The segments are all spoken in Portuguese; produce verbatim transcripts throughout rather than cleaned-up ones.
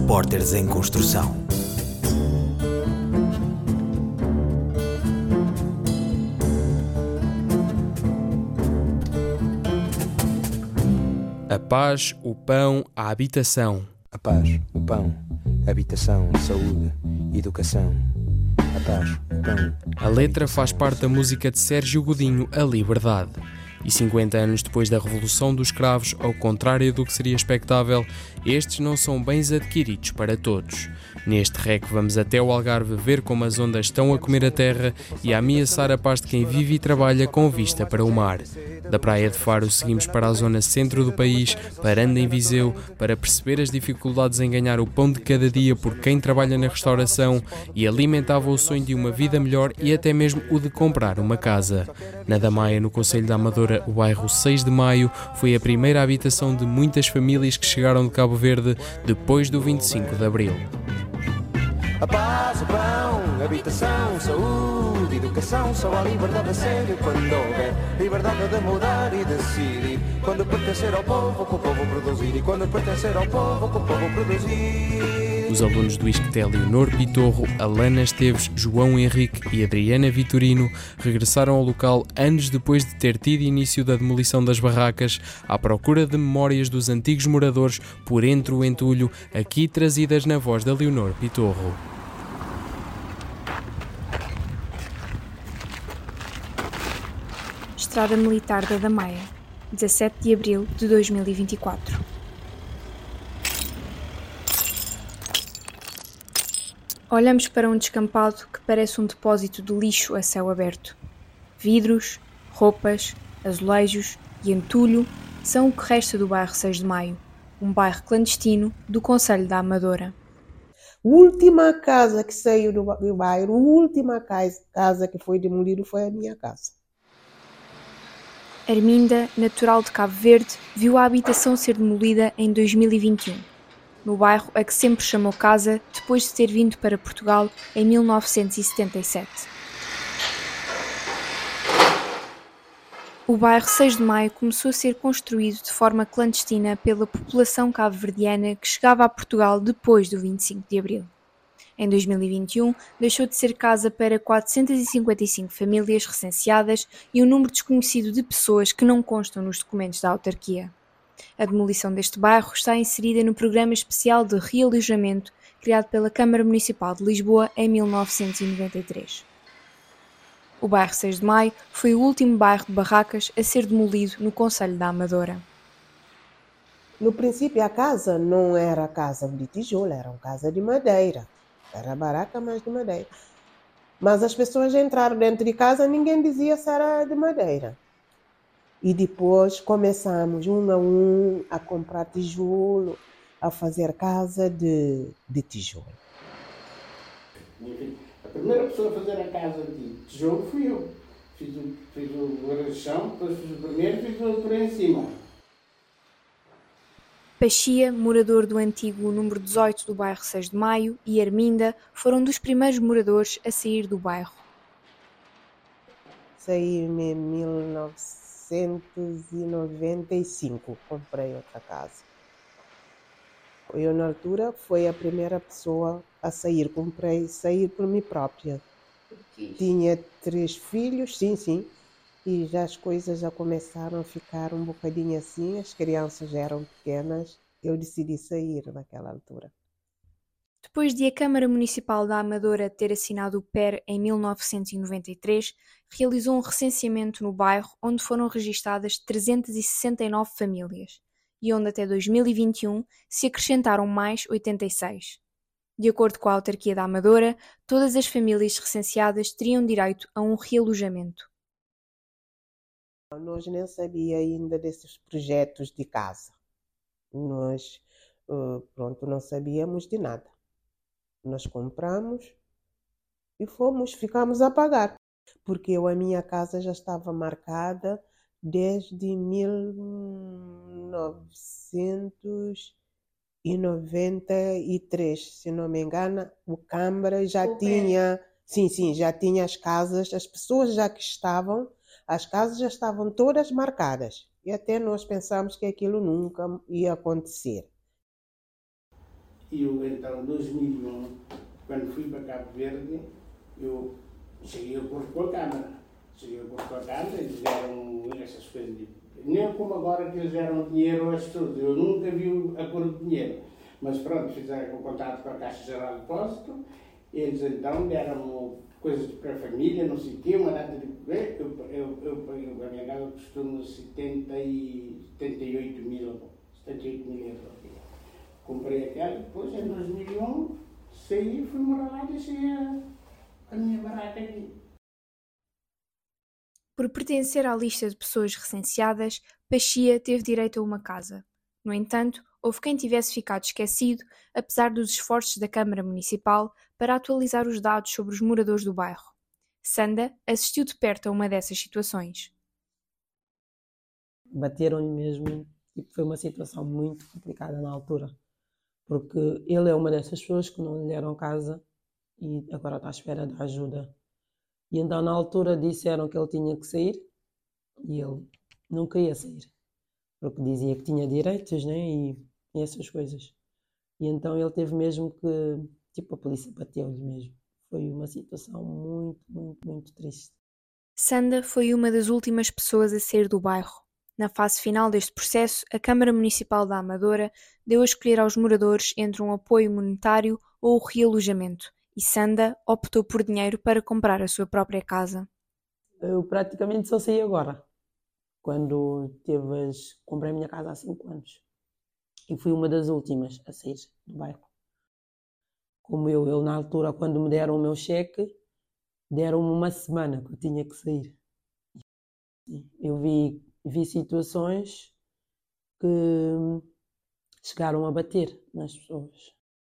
Repórteres em Construção. A paz, o pão, a habitação. A paz, o pão, a habitação, saúde, educação. A paz, o pão. A letra faz parte da música de Sérgio Godinho, A Liberdade. E cinquenta anos depois da Revolução dos Cravos, ao contrário do que seria expectável, estes não são bens adquiridos para todos. Neste R E C vamos até o Algarve ver como as ondas estão a comer a terra e a ameaçar a paz de quem vive e trabalha com vista para o mar. Da Praia de Faro seguimos para a zona centro do país, parando em Viseu, para perceber as dificuldades em ganhar o pão de cada dia por quem trabalha na restauração e alimentava o sonho de uma vida melhor e até mesmo o de comprar uma casa. Na Damaia, no concelho da Amadora, o bairro seis de Maio, foi a primeira habitação de muitas famílias que chegaram de Cabo Verde depois do vinte e cinco de Abril. A paz, o pão, habitação, saúde, educação. Só há liberdade a sério quando houver liberdade de mudar e decidir. Quando pertencer ao povo, com o povo produzir. E quando pertencer ao povo, com o povo produzir. Os alunos do ISCTE Leonor Pitorro, Alana Esteves, João Henrique e Adriana Vitorino regressaram ao local anos depois de ter tido início da demolição das barracas, à procura de memórias dos antigos moradores por entre o entulho, aqui trazidas na voz da Leonor Pitorro. Estrada Militar da Damaia, dezassete de abril de dois mil e vinte e quatro. Olhamos para um descampado que parece um depósito de lixo a céu aberto. Vidros, roupas, azulejos e entulho são o que resta do bairro seis de Maio, um bairro clandestino do concelho da Amadora. A última casa que saiu do bairro, a última casa que foi demolida foi a minha casa. Arminda, natural de Cabo Verde, viu a habitação ser demolida em dois mil e vinte e um. No bairro a que sempre chamou casa, depois de ter vindo para Portugal em mil novecentos e setenta e sete. O bairro seis de Maio começou a ser construído de forma clandestina pela população cabo-verdiana que chegava a Portugal depois do vinte e cinco de abril. Em dois mil e vinte e um, deixou de ser casa para quatrocentas e cinquenta e cinco famílias recenseadas e um número desconhecido de pessoas que não constam nos documentos da autarquia. A demolição deste bairro está inserida no Programa Especial de Realojamento criado pela Câmara Municipal de Lisboa em mil novecentos e noventa e três. O bairro seis de Maio foi o último bairro de barracas a ser demolido no concelho da Amadora. No princípio a casa não era casa de tijolo, era uma casa de madeira. Era barraca, mas de madeira. Mas as pessoas entraram dentro de casa e ninguém dizia se era de madeira. E depois começamos um a um a comprar tijolo, a fazer casa de, de tijolo. A primeira pessoa a fazer a casa de tijolo fui eu. Fiz o, fiz o arrachão, depois fiz o primeiro, fiz o por em cima. Pachia, morador do antigo número dezoito do bairro seis de Maio, e Arminda foram dos primeiros moradores a sair do bairro. Saí em mil novecentos e noventa e cinco, comprei outra casa. Eu, na altura, fui a primeira pessoa a sair. Comprei, sair por mim própria. Tinha três filhos, sim, sim. E já as coisas já começaram a ficar um bocadinho assim. As crianças já eram pequenas. Eu decidi sair naquela altura. Depois de a Câmara Municipal da Amadora ter assinado o P E R em mil novecentos e noventa e três, realizou um recenseamento no bairro onde foram registadas trezentas e sessenta e nove famílias e onde até dois mil e vinte e um se acrescentaram mais oitenta e seis. De acordo com a autarquia da Amadora, todas as famílias recenseadas teriam direito a um realojamento. Nós nem sabíamos ainda desses projetos de casa. Nós, pronto, não sabíamos de nada. Nós compramos e fomos, ficamos a pagar. Porque eu, a minha casa já estava marcada desde mil novecentos e noventa e três, se não me engano. O Câmara já o tinha, sim, sim, já tinha as casas, as pessoas já que estavam, as casas já estavam todas marcadas. E até nós pensamos que aquilo nunca ia acontecer. E eu, então, em dois mil e um, quando fui para Cabo Verde, eu cheguei a pôr com a Câmara. Cheguei a pôr com a Câmara, eles deram essas coisas. De... Nem como agora que eles deram dinheiro às pessoas. Eu nunca vi a pôr de dinheiro. Mas pronto, fizeram o contato com a Caixa Geral de Depósito. Eles então deram coisas para a família, não sei o quê, uma data de... Eu, eu, eu, eu, a minha casa custou setenta e oito mil, setenta e oito mil euros. Comprei aquela, depois em dois mil e um saí e fui morar lá e deixei a, a minha barraca aqui. Por pertencer à lista de pessoas recenseadas, Pachia teve direito a uma casa. No entanto, houve quem tivesse ficado esquecido, apesar dos esforços da Câmara Municipal para atualizar os dados sobre os moradores do bairro. Sanda assistiu de perto a uma dessas situações. Bateram-lhe mesmo, e foi uma situação muito complicada na altura. Porque ele é uma dessas pessoas que não lhe deram casa e agora está à espera da ajuda. E então na altura disseram que ele tinha que sair e ele não queria sair. Porque dizia que tinha direitos, né? E, e essas coisas. E então ele teve mesmo que, tipo, a polícia bateu-lhe mesmo. Foi uma situação muito, muito, muito triste. Sanda foi uma das últimas pessoas a sair do bairro. Na fase final deste processo, a Câmara Municipal da Amadora deu a escolher aos moradores entre um apoio monetário ou o realojamento, e Sanda optou por dinheiro para comprar a sua própria casa. Eu praticamente só saí agora, quando teve as... comprei a minha casa há cinco anos. E fui uma das últimas a sair do bairro. Como eu, eu na altura, quando me deram o meu cheque, deram-me uma semana que eu tinha que sair. Eu vi... Vi situações que chegaram a bater nas pessoas.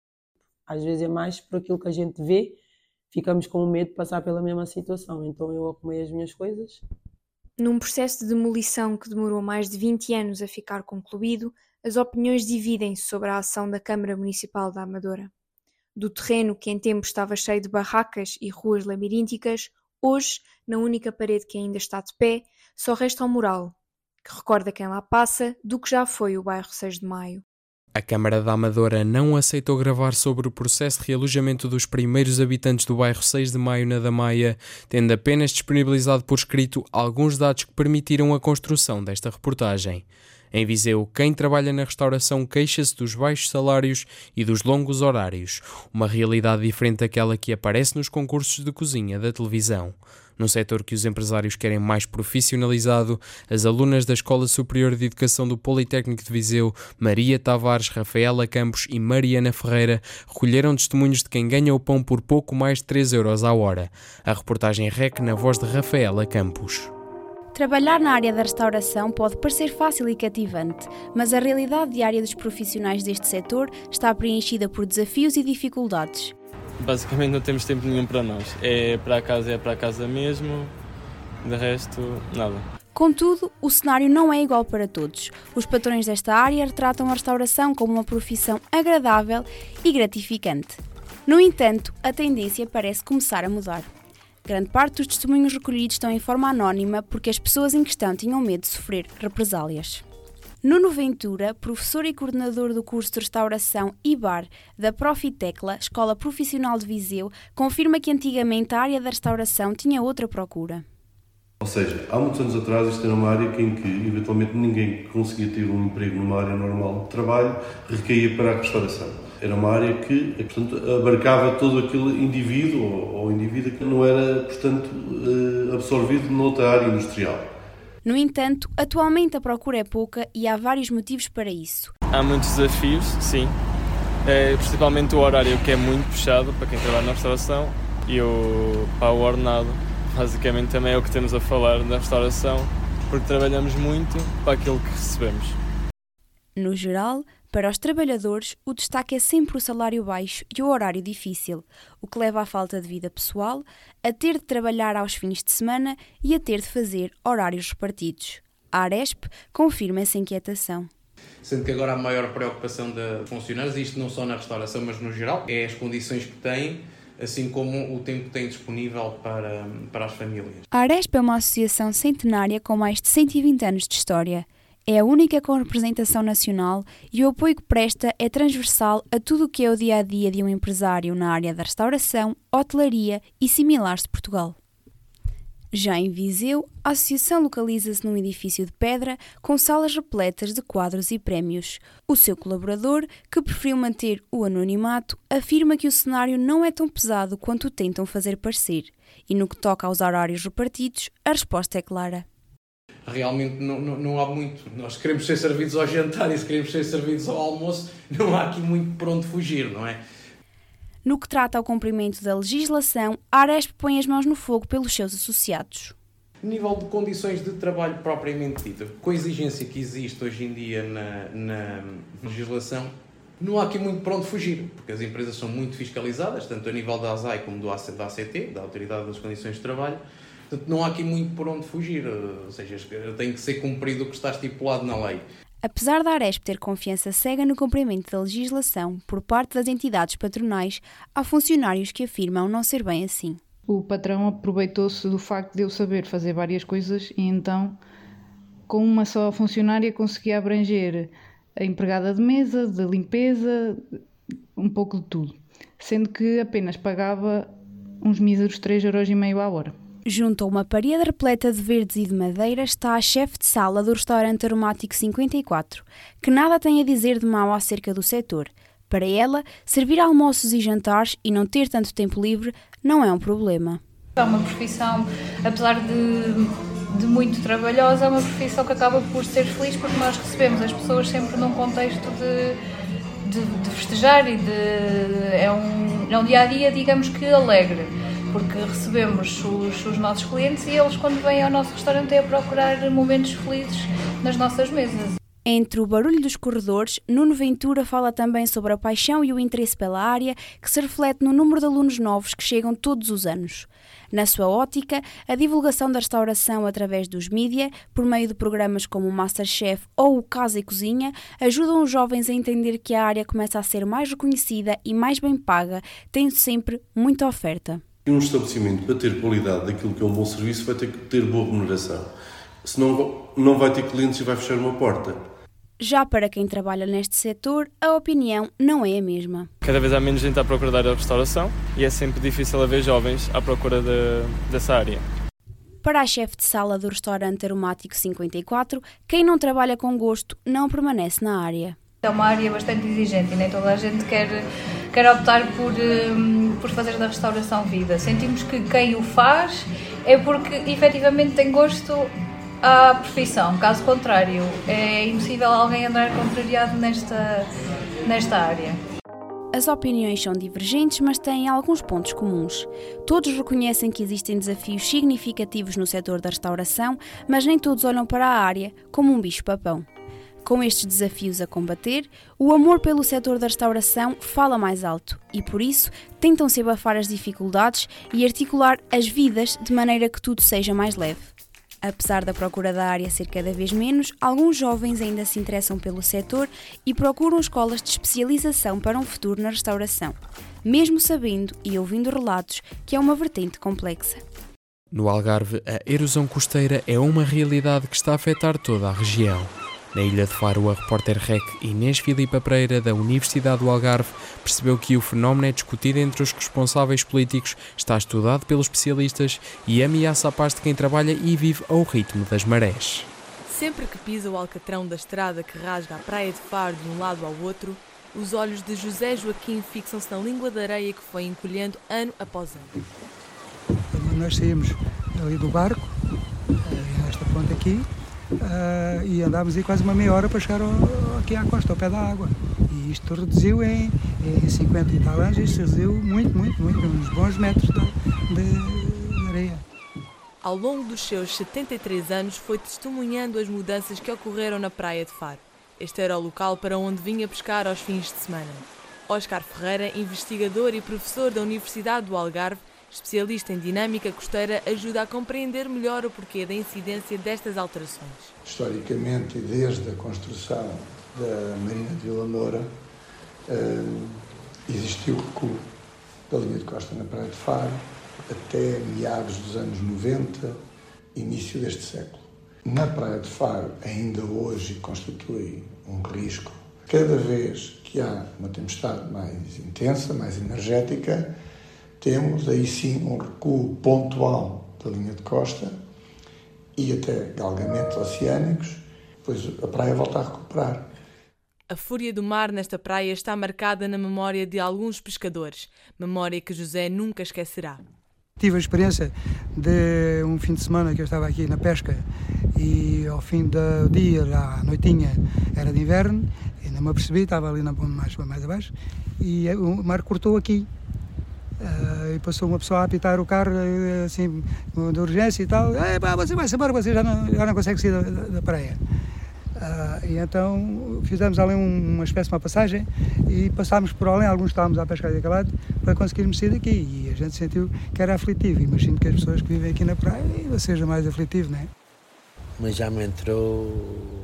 Às vezes é mais por aquilo que a gente vê, ficamos com medo de passar pela mesma situação. Então eu arrumei as minhas coisas. Num processo de demolição que demorou mais de vinte anos a ficar concluído, as opiniões dividem-se sobre a ação da Câmara Municipal da Amadora. Do terreno que em tempo estava cheio de barracas e ruas labirínticas, hoje, na única parede que ainda está de pé, só resta um mural, que recorda quem lá passa do que já foi o bairro seis de Maio. A Câmara da Amadora não aceitou gravar sobre o processo de realojamento dos primeiros habitantes do bairro seis de Maio na Damaia, tendo apenas disponibilizado por escrito alguns dados que permitiram a construção desta reportagem. Em Viseu, quem trabalha na restauração queixa-se dos baixos salários e dos longos horários, uma realidade diferente daquela que aparece nos concursos de cozinha da televisão. Num setor que os empresários querem mais profissionalizado, as alunas da Escola Superior de Educação do Politécnico de Viseu, Maria Tavares, Rafaela Campos e Mariana Ferreira, recolheram testemunhos de quem ganha o pão por pouco mais de três euros à hora. A reportagem R E C na voz de Rafaela Campos. Trabalhar na área da restauração pode parecer fácil e cativante, mas a realidade diária dos profissionais deste setor está preenchida por desafios e dificuldades. Basicamente não temos tempo nenhum para nós. É para casa, é para casa mesmo, de resto, nada. Contudo, o cenário não é igual para todos. Os patrões desta área retratam a restauração como uma profissão agradável e gratificante. No entanto, a tendência parece começar a mudar. Grande parte dos testemunhos recolhidos estão em forma anónima porque as pessoas em questão tinham medo de sofrer represálias. Nuno Ventura, professor e coordenador do curso de restauração e bar da Profitecla, Escola Profissional de Viseu, confirma que antigamente a área da restauração tinha outra procura. Ou seja, há muitos anos atrás isto era uma área em que eventualmente ninguém conseguia ter um emprego numa área normal de trabalho, recaía para a restauração. Era uma área que, portanto, abarcava todo aquele indivíduo ou, ou indivíduo que não era, portanto, absorvido noutra área industrial. No entanto, atualmente a procura é pouca e há vários motivos para isso. Há muitos desafios, sim. É, principalmente o horário, que é muito puxado para quem trabalha na restauração, e o, para o ordenado, basicamente também é o que temos a falar da restauração, porque trabalhamos muito para aquilo que recebemos. No geral, para os trabalhadores, o destaque é sempre o salário baixo e o horário difícil, o que leva à falta de vida pessoal, a ter de trabalhar aos fins de semana e a ter de fazer horários repartidos. A Aresp confirma essa inquietação. Sendo que agora a maior preocupação de funcionários, isto não só na restauração, mas no geral, é as condições que têm, assim como o tempo que têm disponível para, para as famílias. A Aresp é uma associação centenária com mais de cento e vinte anos de história. É a única com representação nacional e o apoio que presta é transversal a tudo o que é o dia-a-dia de um empresário na área da restauração, hotelaria e similares de Portugal. Já em Viseu, a associação localiza-se num edifício de pedra com salas repletas de quadros e prémios. O seu colaborador, que preferiu manter o anonimato, afirma que o cenário não é tão pesado quanto o tentam fazer parecer. E no que toca aos horários repartidos, a resposta é clara. Realmente não, não, não há muito. Nós queremos ser servidos ao jantar e se queremos ser servidos ao almoço, não há aqui muito por onde fugir, não é? No que trata ao cumprimento da legislação, a Aresp põe as mãos no fogo pelos seus associados. A nível de condições de trabalho propriamente dita, com a exigência que existe hoje em dia na, na legislação, não há aqui muito para onde fugir, porque as empresas são muito fiscalizadas, tanto a nível da A S A I como do A C, da A C T, da Autoridade das Condições de Trabalho. Portanto, não há aqui muito por onde fugir, ou seja, tem que ser cumprido o que está estipulado na lei. Apesar da Aresp ter confiança cega no cumprimento da legislação por parte das entidades patronais, há funcionários que afirmam não ser bem assim. O patrão aproveitou-se do facto de eu saber fazer várias coisas e então, com uma só funcionária, conseguia abranger a empregada de mesa, de limpeza, um pouco de tudo, sendo que apenas pagava uns míseros três euros e meio à hora. Junto a uma parede repleta de verdes e de madeira está a chefe de sala do restaurante Aromático cinquenta e quatro, que nada tem a dizer de mau acerca do setor. Para ela, servir almoços e jantares e não ter tanto tempo livre não é um problema. É uma profissão, apesar de, de muito trabalhosa, é uma profissão que acaba por ser feliz porque nós recebemos as pessoas sempre num contexto de, de, de festejar e de, é, um, é um dia-a-dia, digamos que alegre. Porque recebemos os, os nossos clientes e eles, quando vêm ao nosso restaurante, é a procurar momentos felizes nas nossas mesas. Entre o barulho dos corredores, Nuno Ventura fala também sobre a paixão e o interesse pela área, que se reflete no número de alunos novos que chegam todos os anos. Na sua ótica, a divulgação da restauração através dos mídia, por meio de programas como o Masterchef ou o Casa e Cozinha, ajudam os jovens a entender que a área começa a ser mais reconhecida e mais bem paga, tendo sempre muita oferta. Um estabelecimento, para ter qualidade daquilo que é um bom serviço, vai ter que ter boa remuneração. Senão não vai ter clientes e vai fechar uma porta. Já para quem trabalha neste setor, a opinião não é a mesma. Cada vez há menos gente à procura da área da restauração e é sempre difícil haver jovens à procura de, dessa área. Para a chefe de sala do restaurante Aromático cinquenta e quatro, quem não trabalha com gosto não permanece na área. É uma área bastante exigente e nem toda a gente quer, quer optar por, por fazer da restauração vida. Sentimos que quem o faz é porque efetivamente tem gosto à profissão. Caso contrário, é impossível alguém andar contrariado nesta, nesta área. As opiniões são divergentes, mas têm alguns pontos comuns. Todos reconhecem que existem desafios significativos no setor da restauração, mas nem todos olham para a área como um bicho-papão. Com estes desafios a combater, o amor pelo setor da restauração fala mais alto e, por isso, tentam-se abafar as dificuldades e articular as vidas de maneira que tudo seja mais leve. Apesar da procura da área ser cada vez menos, alguns jovens ainda se interessam pelo setor e procuram escolas de especialização para um futuro na restauração, mesmo sabendo e ouvindo relatos que é uma vertente complexa. No Algarve, a erosão costeira é uma realidade que está a afetar toda a região. Na Ilha de Faro, a repórter R E C Inês Filipa Pereira, da Universidade do Algarve, percebeu que o fenómeno é discutido entre os responsáveis políticos, está estudado pelos especialistas e ameaça a paz de quem trabalha e vive ao ritmo das marés. Sempre que pisa o alcatrão da estrada que rasga a praia de Faro de um lado ao outro, os olhos de José Joaquim fixam-se na língua de areia que foi encolhendo ano após ano. Quando nós saímos ali do barco, esta ponta aqui, Uh, e andámos aí quase uma meia hora para chegar ao, aqui à costa, ao pé da água. E isto reduziu em, em cinquenta e tal anos, isto reduziu muito, muito, muito, uns bons metros de, de, de areia. Ao longo dos seus setenta e três anos, foi testemunhando as mudanças que ocorreram na praia de Faro. Este era o local para onde vinha pescar aos fins de semana. Óscar Ferreira, investigador e professor da Universidade do Algarve, especialista em dinâmica costeira, ajuda a compreender melhor o porquê da incidência destas alterações. Historicamente, e desde a construção da Marina de Vila Moura, existiu recuo da linha de costa na Praia de Faro até meados dos anos noventa, início deste século. Na Praia de Faro, ainda hoje constitui um risco. Cada vez que há uma tempestade mais intensa, mais energética, temos aí sim um recuo pontual da linha de costa e até galgamentos oceânicos, depois a praia volta a recuperar. A fúria do mar nesta praia está marcada na memória de alguns pescadores, memória que José nunca esquecerá. Tive a experiência de um fim de semana que eu estava aqui na pesca e ao fim do dia, já à noitinha, era de inverno, ainda me apercebi, estava ali na ponte mais, mais abaixo, e o mar cortou aqui. Uh, e passou uma pessoa a apitar o carro, assim, de urgência e tal. É, pá, você vai-se embora, você já não, já não consegue sair da, da, da praia. Uh, e então fizemos ali um, uma espécie de uma passagem e passámos por além, alguns estávamos à pesca de acabado, para conseguirmos sair daqui. E a gente sentiu que era aflitivo. Imagino que as pessoas que vivem aqui na praia ainda seja mais aflitivo, não é? Mas já me entrou,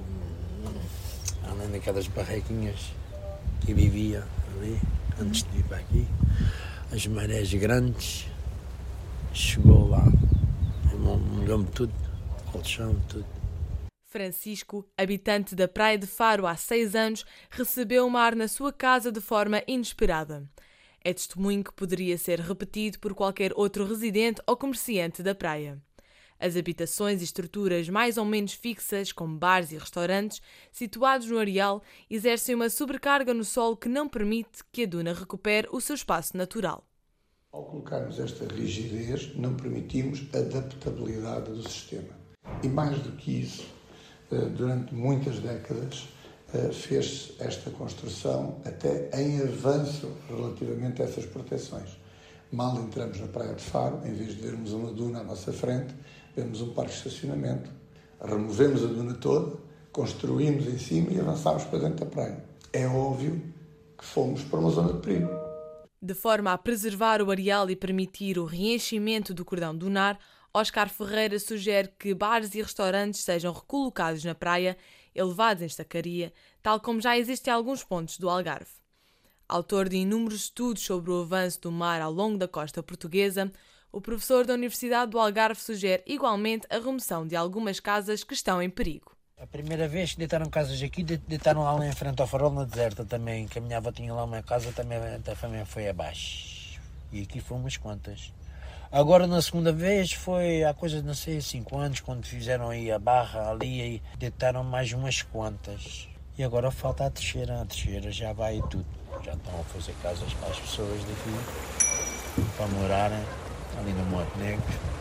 além daquelas barraquinhas que vivia ali, antes de vir para aqui, as marés grandes, chegou lá, molhou-me tudo, colchão, tudo. Francisco, habitante da Praia de Faro há seis anos, recebeu o mar na sua casa de forma inesperada. É testemunho que poderia ser repetido por qualquer outro residente ou comerciante da praia. As habitações e estruturas mais ou menos fixas, como bares e restaurantes, situados no areal, exercem uma sobrecarga no solo que não permite que a duna recupere o seu espaço natural. Ao colocarmos esta rigidez, não permitimos adaptabilidade do sistema. E mais do que isso, durante muitas décadas, fez-se esta construção até em avanço relativamente a essas proteções. Mal entramos na Praia de Faro, em vez de vermos uma duna à nossa frente, vemos um parque de estacionamento, removemos a duna toda, construímos em cima e avançámos para dentro da praia. É óbvio que fomos para uma zona de perigo. De forma a preservar o areal e permitir o reenchimento do cordão dunar, Óscar Ferreira sugere que bares e restaurantes sejam recolocados na praia, elevados em estacaria, tal como já existe em alguns pontos do Algarve. Autor de inúmeros estudos sobre o avanço do mar ao longo da costa portuguesa, o professor da Universidade do Algarve sugere igualmente a remoção de algumas casas que estão em perigo. A primeira vez que deitaram casas aqui, deitaram lá em frente ao farol na deserta também, que a minha avó tinha lá uma casa, também, também foi abaixo. E aqui foram umas quantas. Agora, na segunda vez, foi há coisa de, não sei, cinco anos, quando fizeram aí a barra ali, e deitaram mais umas quantas. E agora falta a terceira, a terceira já vai tudo. Já estão a fazer casas para as pessoas daqui, para morarem ali no Monte Negro.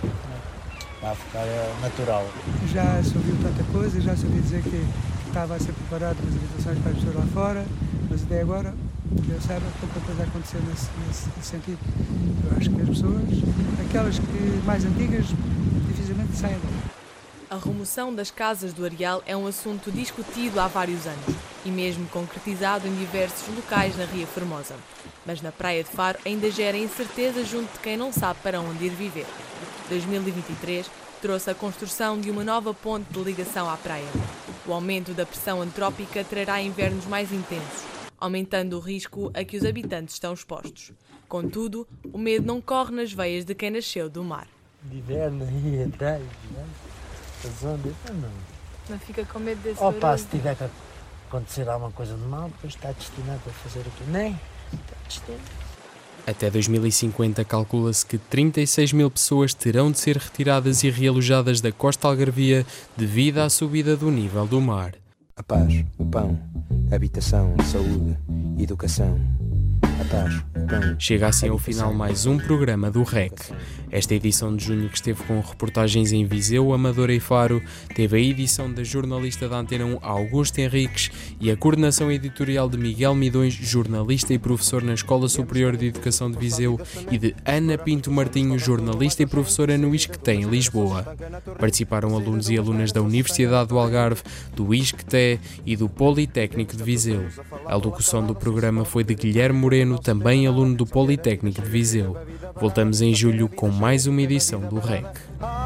Vai ficar natural. Já se ouviu tanta coisa, já se ouviu dizer que estava a ser preparado as habitações para as pessoas lá fora, mas até agora, que eu saiba, pouca coisa a acontecer nesse, nesse sentido. Eu acho que as pessoas, aquelas que mais antigas, dificilmente saem dali. A remoção das casas do areal é um assunto discutido há vários anos e mesmo concretizado em diversos locais na Ria Formosa. Mas na Praia de Faro ainda gera incerteza junto de quem não sabe para onde ir viver. dois mil e vinte e três trouxe a construção de uma nova ponte de ligação à praia. O aumento da pressão antrópica trará invernos mais intensos, aumentando o risco a que os habitantes estão expostos. Contudo, o medo não corre nas veias de quem nasceu do mar. De inverno aí atrás, as ondas, não. Não fica com medo desse Opa, barulho? se tiver que acontecer alguma coisa de mal, depois está destinado a fazer aquilo. Nem, está destinado. Até dois mil e cinquenta calcula-se que trinta e seis mil pessoas terão de ser retiradas e realojadas da costa algarvia devido à subida do nível do mar. A paz, o pão, a habitação, a saúde, a educação. A paz, o pão. Chega assim ao final mais um programa do R E C. Esta edição de junho, que esteve com reportagens em Viseu, Amadora e Faro, teve a edição da jornalista da Antena um Augusto Henriques e a coordenação editorial de Miguel Midões, jornalista e professor na Escola Superior de Educação de Viseu, e de Ana Pinto Martinho, jornalista e professora no ISCTE em Lisboa. Participaram alunos e alunas da Universidade do Algarve, do ISCTE e do Politécnico de Viseu. A locução do programa foi de Guilherme Moreno, também aluno do Politécnico de Viseu. Voltamos em julho com mais uma edição do R E C.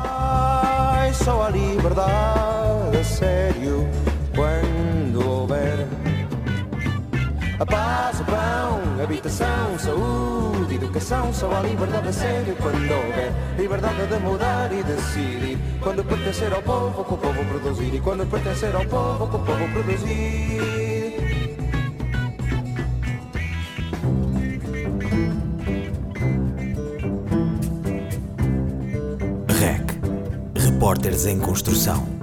Ai, só a liberdade a sério quando houver A paz, o pão, habitação, saúde, educação, só há liberdade a sério quando houver liberdade de mudar e decidir. Quando pertencer ao povo, com o povo produzir. E quando pertencer ao povo, com o povo produzir. R E C. Repórteres em Construção.